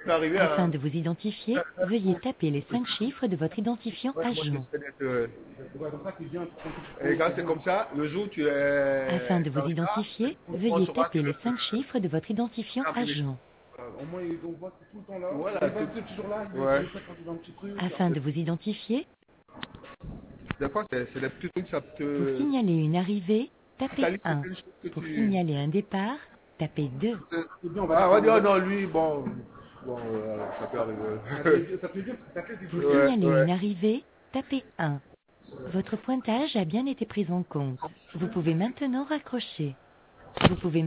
peut arriver Afin à... de vous identifier, veuillez taper les 5 chiffres de votre identifiant Ouais, moi, agent. j'essaie d'être... Et quand c'est comme ça, le jour où tu Afin es de en vous retard, identifier, on veuillez saura taper que les 5 chiffres de votre identifiant remplir les agent. Au moins, on voit que c'est tout le temps là. Voilà, Il va être toujours là, il ouais. va faire quand il a un petit truc. Afin de vous identifier, Des fois, c'est des petits trucs, ça pour te... signaler une arrivée, tapez T'as dit 1. certaines choses que Pour tu... signaler un départ, tapez 2. Ah, on va dire, non, lui, bon... Bon, ça peut arriver. Ça fait bien parce que ta tête est Pour Ouais, signaler ouais. une arrivée, tapez 1. Votre pointage a bien été pris en compte. Vous pouvez maintenant raccrocher. Vous pouvez